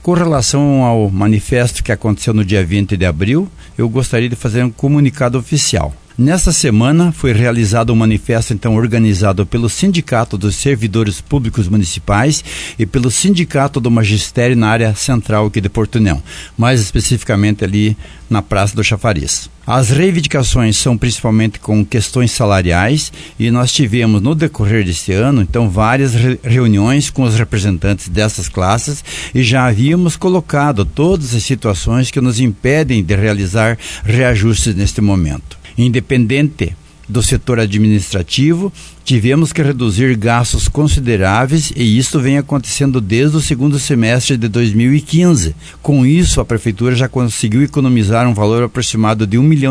Com relação ao manifesto que aconteceu no dia 20 de abril, eu gostaria de fazer um comunicado oficial. Nesta semana foi realizado um manifesto então organizado pelo Sindicato dos Servidores Públicos Municipais e pelo Sindicato do Magistério na área central aqui de Porto União, mais especificamente ali na Praça do Chafariz. As reivindicações são principalmente com questões salariais e nós tivemos no decorrer deste ano então várias reuniões com os representantes dessas classes e já havíamos colocado todas as situações que nos impedem de realizar reajustes neste momento. Independente do setor administrativo, tivemos que reduzir gastos consideráveis e isso vem acontecendo desde o segundo semestre de 2015. Com isso, a Prefeitura já conseguiu economizar um valor aproximado de R$1 milhão.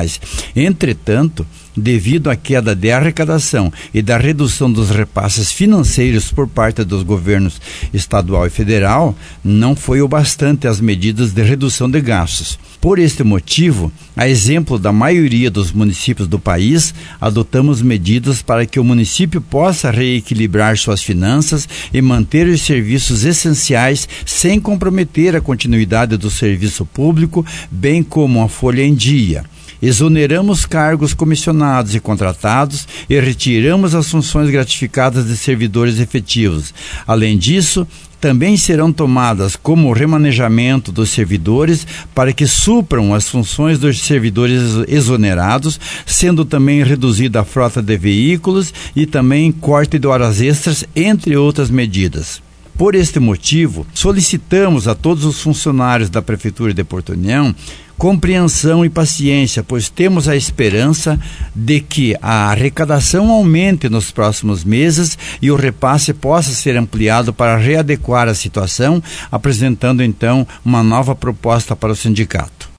Entretanto, devido à queda de arrecadação e da redução dos repasses financeiros por parte dos governos estadual e federal, não foi o bastante as medidas de redução de gastos. Por este motivo, a exemplo da maioria dos municípios do país, adotamos medidas para que o município possa reequilibrar suas finanças e manter os serviços essenciais sem comprometer a continuidade do serviço público, bem como a folha em dia. Exoneramos cargos comissionados e contratados e retiramos as funções gratificadas de servidores efetivos. Além disso, também serão tomadas como remanejamento dos servidores para que supram as funções dos servidores exonerados, sendo também reduzida a frota de veículos e também corte de horas extras, entre outras medidas. Por este motivo, solicitamos a todos os funcionários da Prefeitura de Porto União compreensão e paciência, pois temos a esperança de que a arrecadação aumente nos próximos meses e o repasse possa ser ampliado para readequar a situação, apresentando então uma nova proposta para o sindicato.